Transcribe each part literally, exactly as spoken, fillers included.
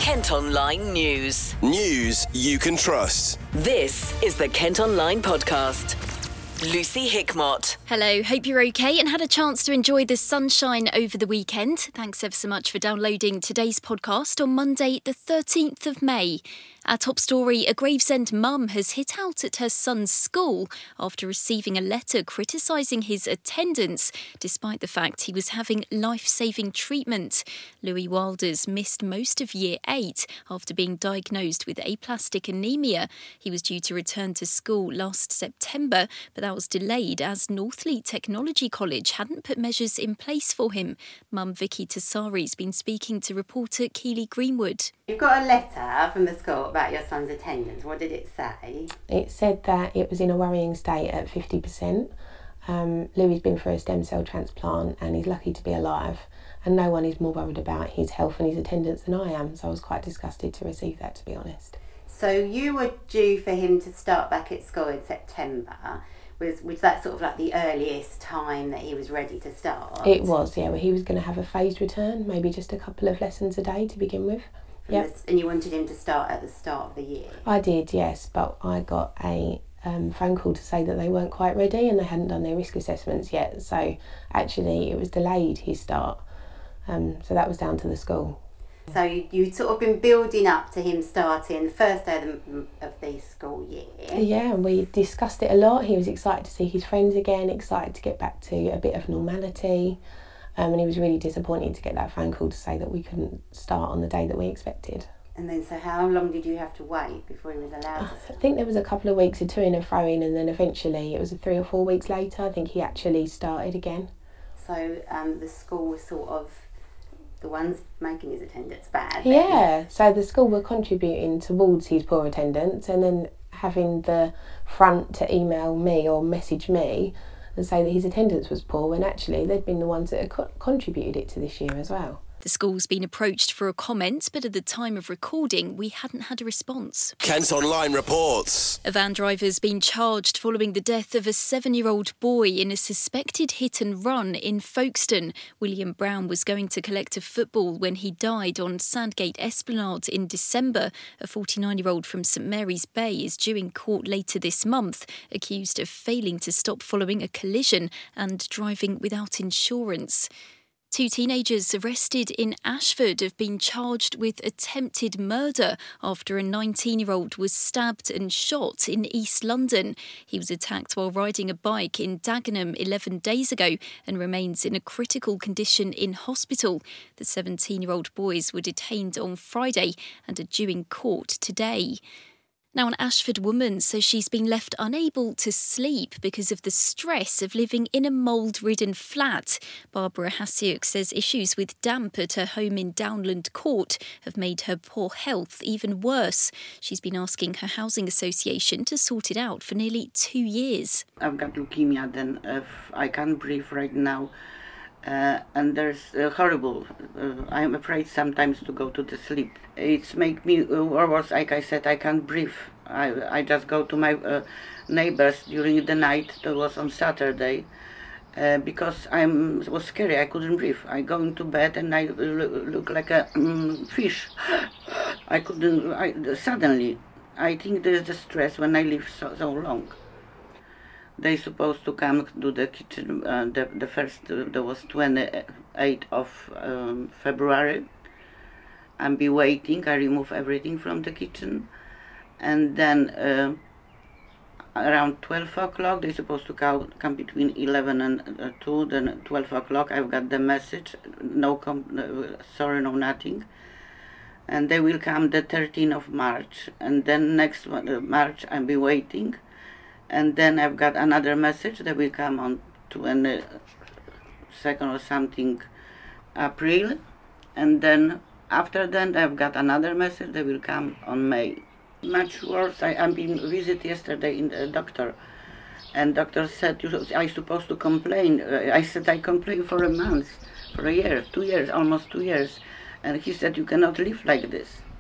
Kent Online News. News you can trust. This is the Kent Online Podcast. Lucy Hickmott. Hello, hope you're okay and had a chance to enjoy the sunshine over the weekend. Thanks ever so much for downloading today's podcast on Monday, the thirteenth of May. Our top story, a Gravesend mum has hit out at her son's school after receiving a letter criticising his attendance, despite the fact he was having life-saving treatment. Louis Wilders missed most of year eight after being diagnosed with aplastic anemia. He was due to return to school last September, but that was delayed as Northleet Technology College hadn't put measures in place for him. Mum Vicky Tassari's been speaking to reporter Keely Greenwood. You've got a letter from the school about your son's attendance. What did it say? It said that it was in a worrying state at fifty percent. Um, Louis's been for a stem cell transplant and he's lucky to be alive. And no one is more worried about his health and his attendance than I am. So I was quite disgusted to receive that, to be honest. So you were due for him to start back at school in September. Was was that sort of like the earliest time that he was ready to start? It was, yeah. Well, he was going to have a phased return, maybe just a couple of lessons a day to begin with. Yep. And you wanted him to start at the start of the year? I did, yes, but I got a um, phone call to say that they weren't quite ready and they hadn't done their risk assessments yet. So actually it was delayed, his start. Um, so that was down to the school. So you, you'd sort of been building up to him starting the first day of the, of the school year. Yeah, and we discussed it a lot. He was excited to see his friends again, excited to get back to a bit of normality. Um, and he was really disappointed to get that phone call to say that we couldn't start on the day that we expected. And then, so how long did you have to wait before he was allowed to start? I think there was a couple of weeks of to-in and fro-in, and then eventually, it was three or four weeks later, I think he actually started again. So um, the school was sort of the ones making his attendance bad? Then. Yeah, so the school were contributing towards his poor attendance, and then having the front to email me or message me and say that his attendance was poor, when actually they'd been the ones that had co- contributed it to this year as well. The school's been approached for a comment, but at the time of recording, we hadn't had a response. Kent Online reports. A van driver's been charged following the death of a seven-year-old boy in a suspected hit and run in Folkestone. William Brown was going to collect a football when he died on Sandgate Esplanade in December. A forty-nine-year-old from St Mary's Bay is due in court later this month, accused of failing to stop following a collision and driving without insurance. Two teenagers arrested in Ashford have been charged with attempted murder after a nineteen-year-old was stabbed and shot in East London. He was attacked while riding a bike in Dagenham eleven days ago and remains in a critical condition in hospital. The seventeen-year-old boys were detained on Friday and are due in court today. Now, an Ashford woman says she's been left unable to sleep because of the stress of living in a mould-ridden flat. Barbara Hasiuk says issues with damp at her home in Downland Court have made her poor health even worse. She's been asking her housing association to sort it out for nearly two years. I've got leukemia, then uh, I can't breathe right now. Uh, and there's uh, horrible. Uh, I'm afraid sometimes to go to the sleep. It's make me uh, worse. Like I said, I can't breathe. I I just go to my uh, neighbors during the night. That was on Saturday, uh, because I'm it was scary. I couldn't breathe. I go into bed and I look, look like a um, fish. I couldn't. I, suddenly, I think there's the stress when I live so, so long. They supposed to come to the kitchen. Uh, the the first uh, there was twenty-eighth of um, February. I'm be waiting. I remove everything from the kitchen, and then uh, around twelve o'clock they supposed to come come between eleven and uh, two. Then twelve o'clock I've got the message. No, com- uh, sorry, no nothing. And they will come the thirteenth of March, and then next one, uh, March I'll be waiting. And then I've got another message that will come on twenty-second or something April. And then after that I've got another message that will come on May. Much worse, I, I've been visit yesterday in the doctor. And doctor said, you, I supposed to complain. Uh, I said I complained for a month, for a year, two years, almost two years. And he said, you cannot live like this.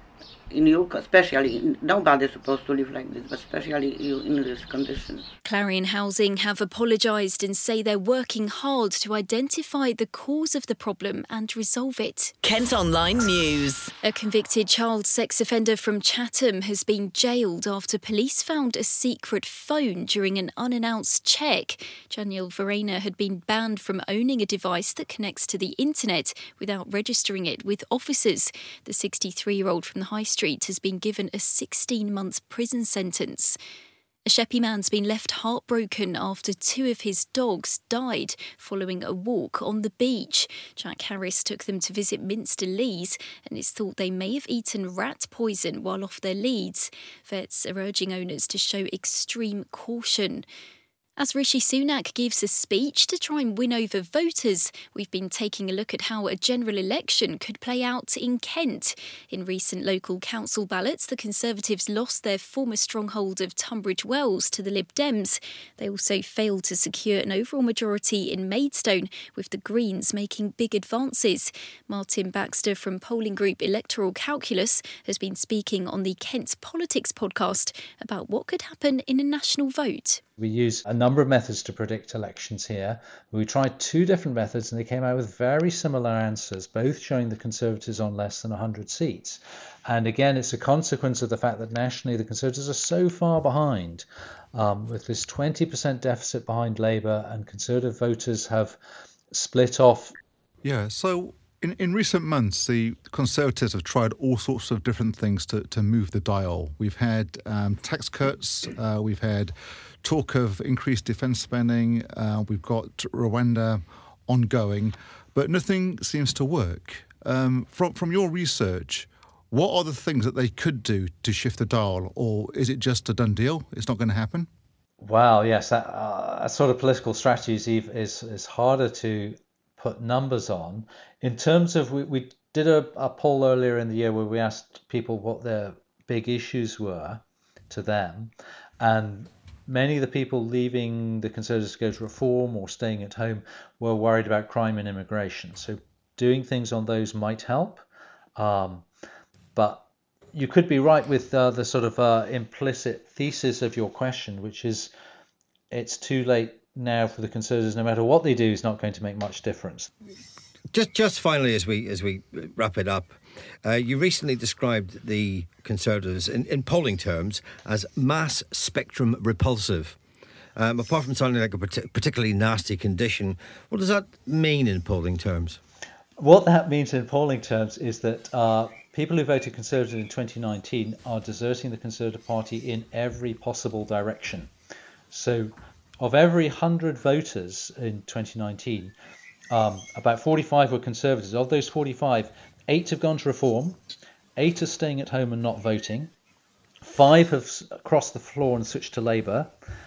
in you, especially, nobody's supposed to live like this, but especially you in this condition. Clarion Housing have apologised and say they're working hard to identify the cause of the problem and resolve it. Kent Online News. A convicted child sex offender from Chatham has been jailed after police found a secret phone during an unannounced check. Daniel Verena had been banned from owning a device that connects to the internet without registering it with officers. The sixty-three-year-old from the High Street has been given a sixteen-month prison sentence. A Sheppey man's been left heartbroken after two of his dogs died following a walk on the beach. Jack Harris took them to visit Minster Leas and it's thought they may have eaten rat poison while off their leads. Vets are urging owners to show extreme caution. As Rishi Sunak gives a speech to try and win over voters, we've been taking a look at how a general election could play out in Kent. In recent local council ballots, the Conservatives lost their former stronghold of Tunbridge Wells to the Lib Dems. They also failed to secure an overall majority in Maidstone, with the Greens making big advances. Martin Baxter from polling group Electoral Calculus has been speaking on the Kent Politics podcast about what could happen in a national vote. We use a number of methods to predict elections here. We tried two different methods and they came out with very similar answers, both showing the Conservatives on less than one hundred seats. And again, it's a consequence of the fact that nationally the Conservatives are so far behind, um, with this twenty percent deficit behind Labour, and Conservative voters have split off. Yeah, so in, in recent months, the Conservatives have tried all sorts of different things to, to move the dial. We've had um, tax cuts, uh, we've had talk of increased defence spending, uh, we've got Rwanda ongoing, but nothing seems to work. Um, from from your research, what are the things that they could do to shift the dial, or is it just a done deal? It's not going to happen? Well, yes, that, uh, that sort of political strategy is, is, is harder to put numbers on. In terms of, we, we did a, a poll earlier in the year where we asked people what their big issues were to them, and many of the people leaving the Conservatives to go to Reform or staying at home were worried about crime and immigration. So doing things on those might help. Um, but you could be right with uh, the sort of uh, implicit thesis of your question, which is it's too late now for the Conservatives. No matter what they do, is not going to make much difference. Just, just finally, as we as we wrap it up, uh, you recently described the Conservatives in, in polling terms as mass spectrum repulsive. Um, apart from sounding like a partic- particularly nasty condition, what does that mean in polling terms? What that means in polling terms is that uh, people who voted Conservative in twenty nineteen are deserting the Conservative Party in every possible direction. So, of every one hundred voters in twenty nineteen, Um, about forty-five were Conservatives. Of those forty-five, eight have gone to Reform, eight are staying at home and not voting, five have crossed the floor and switched to Labour,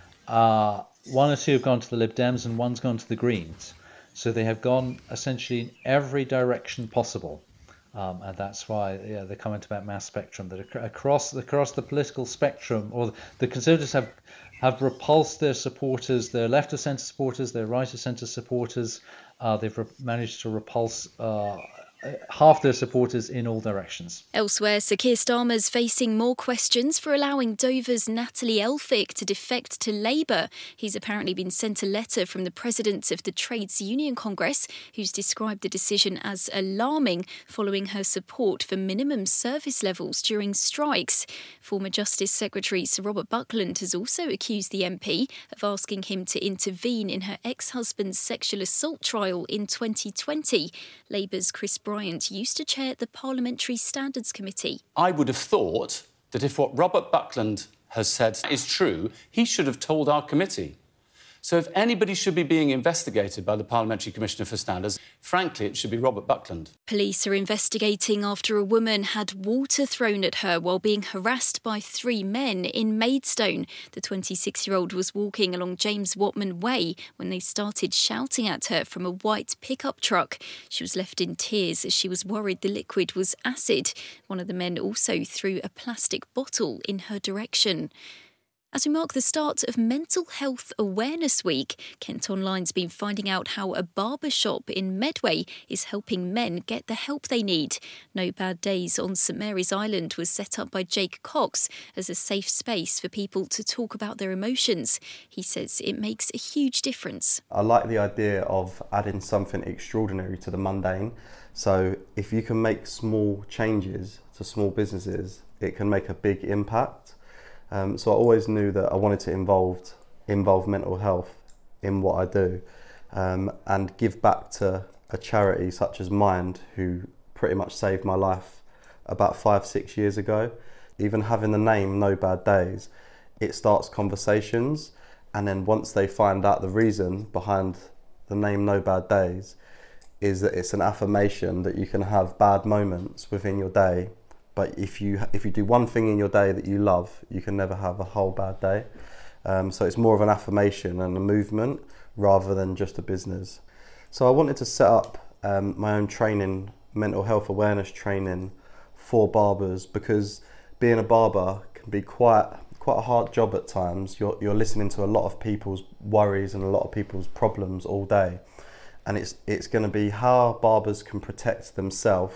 uh, one or two have gone to the Lib Dems, and one's gone to the Greens. So they have gone essentially in every direction possible. Um, and that's why yeah, the comment about mass spectrum, that across, across the political spectrum, or the Conservatives have have repulsed their supporters, their left of centre supporters, their right of centre supporters. Uh, they've re- managed to repulse uh, half their supporters in all directions. Elsewhere, Sir Keir Starmer's facing more questions for allowing Dover's Natalie Elphicke to defect to Labour. He's apparently been sent a letter from the president of the Trades Union Congress, who's described the decision as alarming following her support for minimum service levels during strikes. Former Justice Secretary Sir Robert Buckland has also accused the M P of asking him to intervene in her ex-husband's sexual assault trial in twenty twenty. Labour's Chris Bryant used to chair the Parliamentary Standards Committee. I would have thought that if what Robert Buckland has said is true, he should have told our committee. So if anybody should be being investigated by the Parliamentary Commissioner for Standards, frankly, it should be Robert Buckland. Police are investigating after a woman had water thrown at her while being harassed by three men in Maidstone. The twenty-six-year-old was walking along James Watman Way when they started shouting at her from a white pickup truck. She was left in tears as she was worried the liquid was acid. One of the men also threw a plastic bottle in her direction. As we mark the start of Mental Health Awareness Week, Kent Online's been finding out how a barber shop in Medway is helping men get the help they need. No Bad Days on St Mary's Island was set up by Jake Cox as a safe space for people to talk about their emotions. He says it makes a huge difference. I like the idea of adding something extraordinary to the mundane. So if you can make small changes to small businesses, it can make a big impact. Um, so I always knew that I wanted to involve, involve mental health in what I do um, and give back to a charity such as Mind, who pretty much saved my life about five, six years ago. Even having the name No Bad Days, it starts conversations, and then once they find out the reason behind the name No Bad Days is that it's an affirmation that you can have bad moments within your day. But if you if you do one thing in your day that you love, you can never have a whole bad day. Um, so it's more of an affirmation and a movement rather than just a business. So I wanted to set up um, my own training, mental health awareness training for barbers, because being a barber can be quite quite a hard job at times. You're you're listening to a lot of people's worries and a lot of people's problems all day, and it's it's going to be how barbers can protect themselves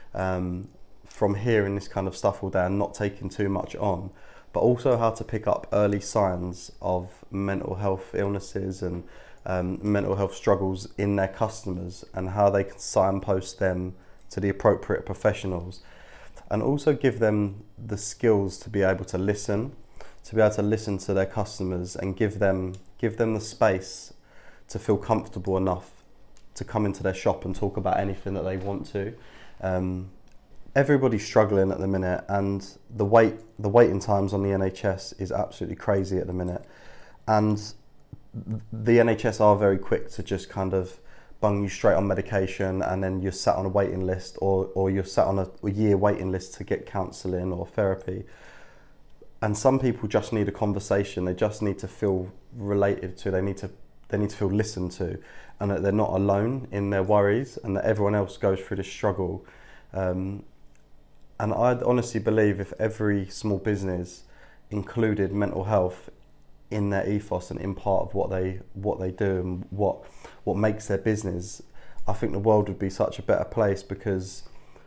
Um, from hearing this kind of stuff all day and not taking too much on, but also how to pick up early signs of mental health illnesses and um, mental health struggles in their customers, and how they can signpost them to the appropriate professionals, and also give them the skills to be able to listen, to be able to listen to their customers and give them give them the space to feel comfortable enough to come into their shop and talk about anything that they want to. Um, Everybody's struggling at the minute, and the wait the waiting times on the N H S is absolutely crazy at the minute. And the N H S are very quick to just kind of bung you straight on medication, and then you're sat on a waiting list, or, or you're sat on a, a year waiting list to get counselling or therapy. And some people just need a conversation. They just need to feel related to. They need to they need to feel listened to, and that they're not alone in their worries, and that everyone else goes through this struggle. Um, And I honestly believe if every small business included mental health in their ethos and in part of what they what they do and what what makes their business, I think the world would be such a better place, because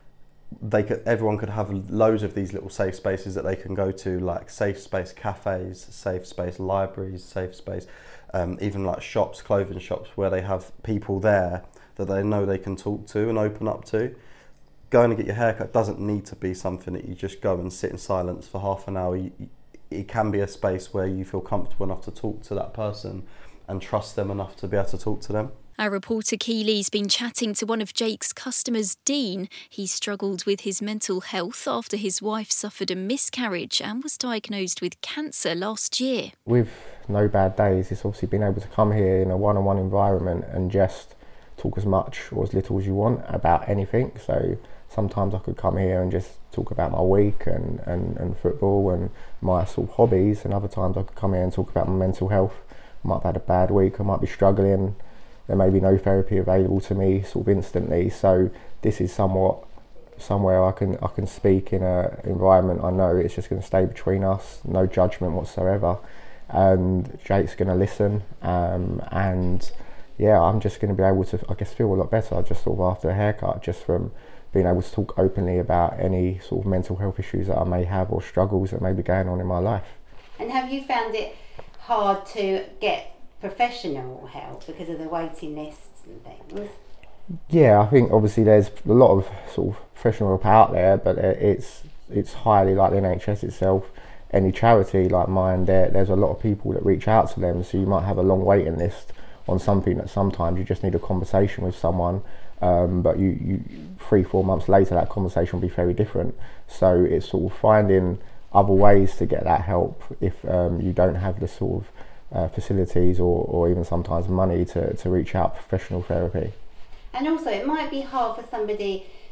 they could everyone could have loads of these little safe spaces that they can go to, like safe space cafes, safe space libraries, safe space, um, even like shops, clothing shops, where they have people there that they know they can talk to and open up to. Going to get your haircut doesn't need to be something that you just go and sit in silence for half an hour. You, it can be a space where you feel comfortable enough to talk to that person and trust them enough to be able to talk to them. Our reporter Keely's been chatting to one of Jake's customers, Dean. He struggled with his mental health after his wife suffered a miscarriage and was diagnosed with cancer last year. With No Bad Days, it's obviously been able to come here in a one-on-one environment and just talk as much or as little as you want about anything. So sometimes I could come here and just talk about my week and, and, and football and my sort of hobbies, and other times I could come here and talk about my mental health. I might have had a bad week, I might be struggling, there may be no therapy available to me sort of instantly. So this is somewhat somewhere I can I can speak in an environment I know it's just going to stay between us, no judgment whatsoever, and Jake's going to listen, um, and yeah, I'm just going to be able to, I guess, feel a lot better just sort of after a haircut, just from being able to talk openly about any sort of mental health issues that I may have or struggles that may be going on in my life. And have you found it hard to get professional help because of the waiting lists and things? Yeah, I think obviously there's a lot of sort of professional help out there, but it's it's highly like the N H S itself. Any charity like mine, there there's a lot of people that reach out to them, so you might have a long waiting list on something that sometimes you just need a conversation with someone. Um, but you, you three, four months later, that conversation will be very different. So it's sort of finding other ways to get that help if um, you don't have the sort of uh, facilities or, or even sometimes money to, to reach out for professional therapy. And also, it might be hard for somebody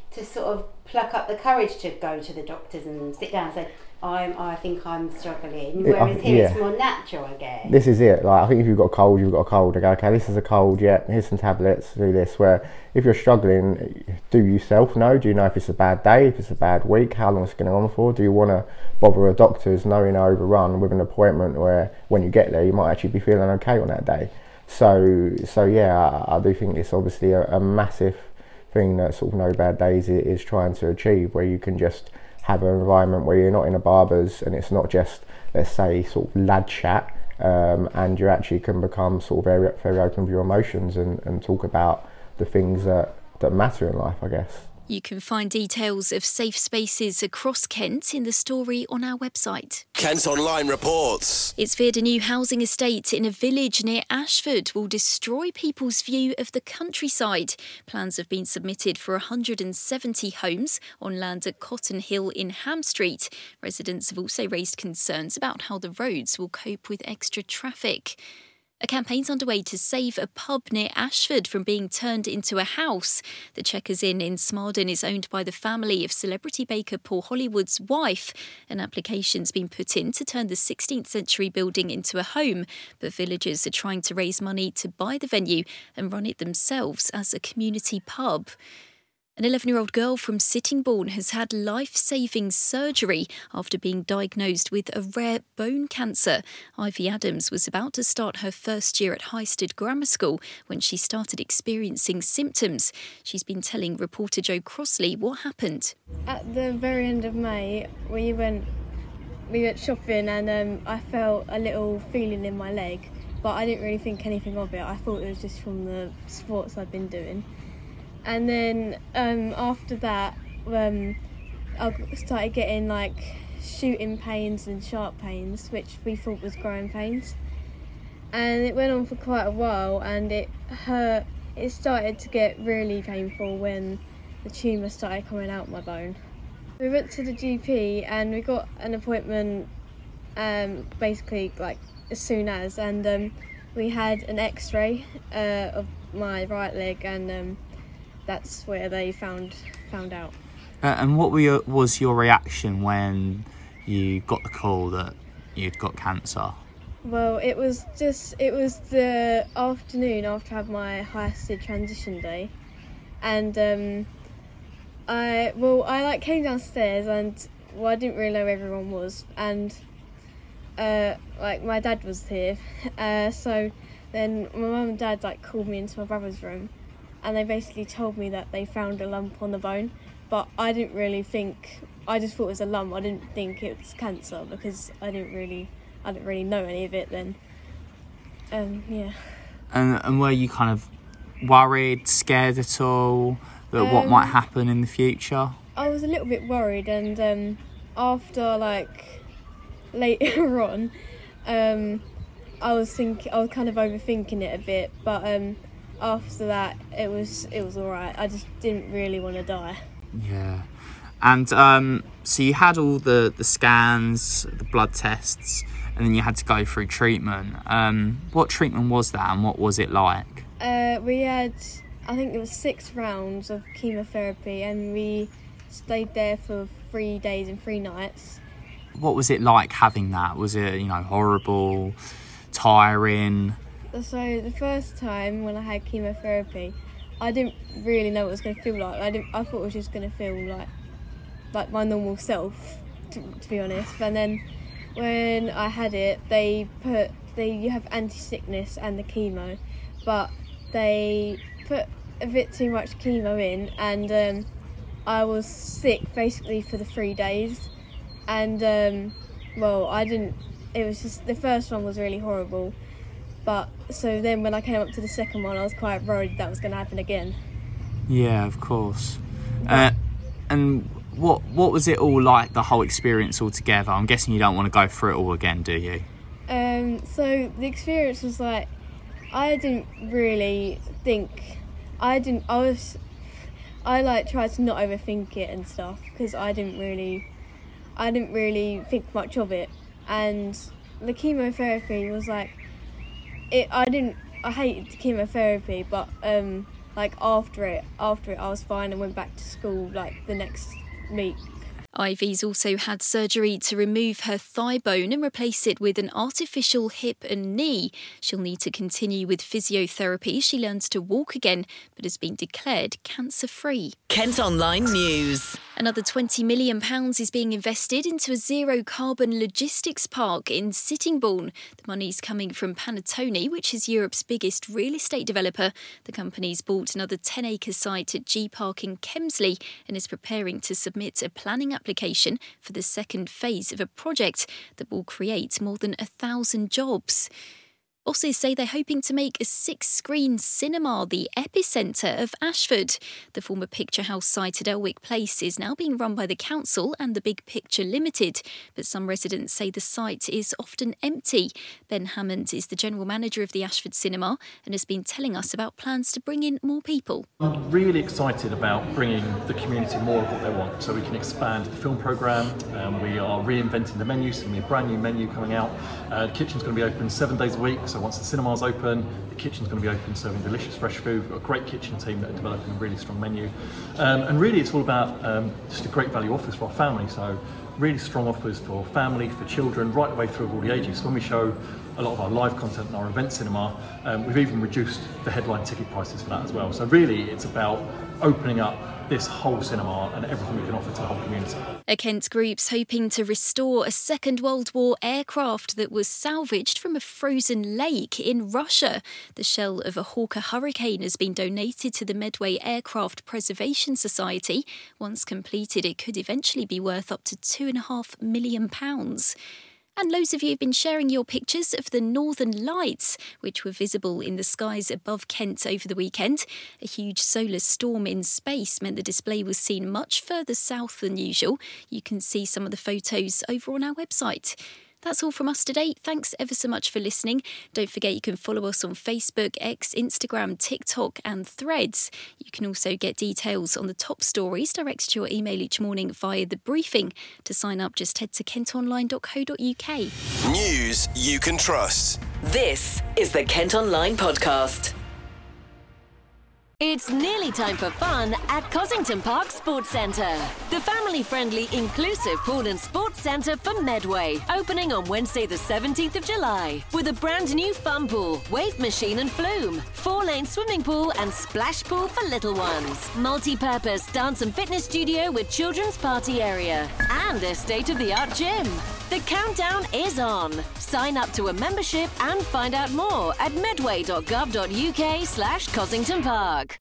to sort of pluck up the courage to go to the doctors and sit down and say, I'm, I think I'm struggling. Whereas here yeah. it's more natural, I guess. This is it. Like, I think if you've got a cold, you've got a cold. They go, okay, this is a cold. Yeah, here's some tablets. Do this. Where if you're struggling, do you self know? Do you know if it's a bad day? If it's a bad week? How long it's going on for? Do you want to bother a doctor's knowing overrun with an appointment where when you get there, you might actually be feeling okay on that day? So, so yeah, I, I do think it's obviously a, a massive thing that sort of No Bad Days is trying to achieve, where you can just have an environment where you're not in a barber's and it's not just, let's say, sort of lad chat, um, and you actually can become sort of very, very open with your emotions and, and talk about the things that, that matter in life, I guess. You can find details of safe spaces across Kent in the story on our website. Kent Online reports. It's feared a new housing estate in a village near Ashford will destroy people's view of the countryside. Plans have been submitted for one hundred seventy homes on land at Cotton Hill in Ham Street. Residents have also raised concerns about how the roads will cope with extra traffic. A campaign's underway to save a pub near Ashford from being turned into a house. The Checkers Inn in Smarden is owned by the family of celebrity baker Paul Hollywood's wife. An application's been put in to turn the sixteenth century building into a home, but villagers are trying to raise money to buy the venue and run it themselves as a community pub. An eleven-year-old girl from Sittingbourne has had life-saving surgery after being diagnosed with a rare bone cancer. Ivy Adams was about to start her first year at Highstead Grammar School when she started experiencing symptoms. She's been telling reporter Joe Crossley what happened. At the very end of May, we went we went shopping and um, I felt a little feeling in my leg, but I didn't really think anything of it. I thought it was just from the sports I'd been doing. And then um, after that, um, I started getting like shooting pains and sharp pains, which we thought was growing pains. And it went on for quite a while, and it hurt. It started to get really painful when the tumour started coming out my bone. We went to the G P and we got an appointment, um, basically like as soon as, and um, we had an X-ray uh, of my right leg, and um, that's where they found found out. Uh, and what were your, was your reaction when you got the call that you'd got cancer? Well, it was just it was the afternoon after I had my Highstead transition day, and um, I well I like came downstairs and well I didn't really know where everyone was, and uh, like my dad was here, uh, so then my mum and dad like called me into my brother's room. And they basically told me that they found a lump on the bone, but I didn't really think. I just thought it was a lump. I didn't think it was cancer because I didn't really, I didn't really know any of it then. Um, yeah. And and were you kind of worried, scared at all that um, what might happen in the future? I was a little bit worried, and um, after like later on, um, I was think I was kind of overthinking it a bit, but. Um, After that, it was it was all right. I just didn't really want to die. Yeah, and um, so you had all the, the scans, the blood tests, and then you had to go through treatment. Um, what treatment was that, and what was it like? Uh, we had, I think it was six rounds of chemotherapy, and we stayed there for three days and three nights. What was it like having that? Was it, you know, horrible, tiring? So the first time when I had chemotherapy, I didn't really know what it was going to feel like. I didn't. I thought it was just going to feel like like my normal self, to, to be honest. And then when I had it, they put they you have anti-sickness and the chemo, but they put a bit too much chemo in, and um, I was sick basically for the three days. And um, well, I didn't. It was just the first one was really horrible. But so then when I came up to the second one, I was quite worried that was going to happen again. Yeah, of course. Uh, and what what was it all like, the whole experience altogether? I'm guessing you don't want to go through it all again, do you? Um, so the experience was like, I didn't really think, I didn't, I was, I like tried to not overthink it and stuff because I didn't really, I didn't really think much of it. And the chemotherapy was like, It, I didn't. I hated chemotherapy, but um, like after it, after it, I was fine and went back to school like the next week. Ivy's also had surgery to remove her thigh bone and replace it with an artificial hip and knee. She'll need to continue with physiotherapy as she learns to walk again, but has been declared cancer-free. Kent Online News. Another twenty million pounds is being invested into a zero-carbon logistics park in Sittingbourne. The money's coming from Panattoni, which is Europe's biggest real estate developer. The company's bought another ten-acre site at G Park in Kemsley and is preparing to submit a planning application for the second phase of a project that will create more than a thousand jobs. Bosses say they're hoping to make a six-screen cinema the epicentre of Ashford. The former Picture House site at Elwick Place is now being run by the council and the Big Picture Limited, but some residents say the site is often empty. Ben Hammond is the general manager of the Ashford Cinema and has been telling us about plans to bring in more people. I'm really excited about bringing the community more of what they want, so we can expand the film programme. Um, we are reinventing the menu, so there's going to be a brand new menu coming out. Uh, the kitchen's going to be open seven days a week, so once the cinema's open, the kitchen's going to be open serving delicious fresh food. We've got a great kitchen team that are developing a really strong menu. Um, and really it's all about um, just a great value offers for our family. So really strong offers for family, for children, right the way through all the ages. So when we show a lot of our live content in our event cinema, um, we've even reduced the headline ticket prices for that as well. So really it's about opening up this whole cinema and everything we can offer to the whole community. A Kent group's hoping to restore a Second World War aircraft that was salvaged from a frozen lake in Russia. The shell of a Hawker Hurricane has been donated to the Medway Aircraft Preservation Society. Once completed, it could eventually be worth up to two and a half million pounds. And loads of you have been sharing your pictures of the Northern Lights, which were visible in the skies above Kent over the weekend. A huge solar storm in space meant the display was seen much further south than usual. You can see some of the photos over on our website. That's all from us today. Thanks ever so much for listening. Don't forget you can follow us on Facebook, X, Instagram, TikTok and Threads. You can also get details on the top stories directed to your email each morning via The Briefing. To sign up, just head to kent online dot co dot uk. News you can trust. This is the Kent Online Podcast. It's nearly time for fun at Cossington Park Sports Centre. The family-friendly, inclusive pool and sports centre for Medway. Opening on Wednesday the seventeenth of July. With a brand new fun pool, wave machine and flume. Four-lane swimming pool and splash pool for little ones. Multi-purpose dance and fitness studio with children's party area. And a state-of-the-art gym. The countdown is on. Sign up to a membership and find out more at medway dot gov dot uk slash Cossington Park.